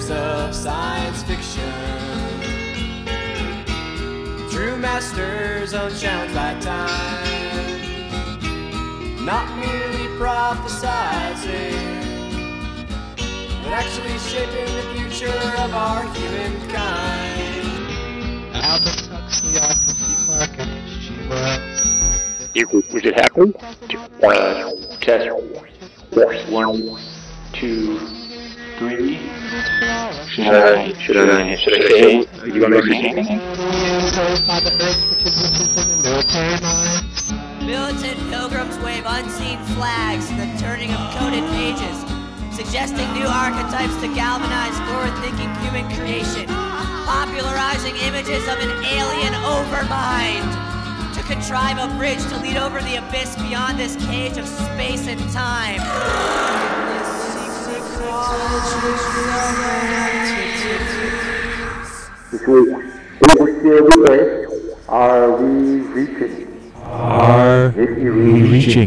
Masters of science fiction, true masters unchallenged by time, not merely prophesizing, but actually shaping the future of our humankind. Albert Huxley, Arthur C. Clarke, and H.G. Wells. Was it Hackle? Test. 1, 2, 3. Should I say it? You want me to say anything? By the Earth's participants in the military mines. Militant pilgrims wave unseen flags in the turning of coded pages, suggesting new archetypes to galvanize forward-thinking human creation, popularizing images of an alien overmind, to contrive a bridge to lead over the abyss beyond this cage of space and time. This week, will still be Earth? Are we reaching? Are we reaching?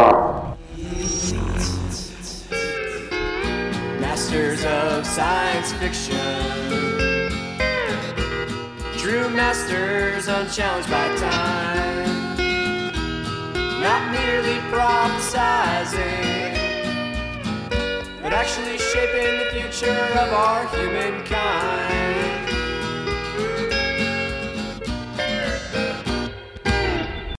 Masters of science fiction, true masters unchallenged by time, not merely prophesizing, but actually shaping the future of our humankind.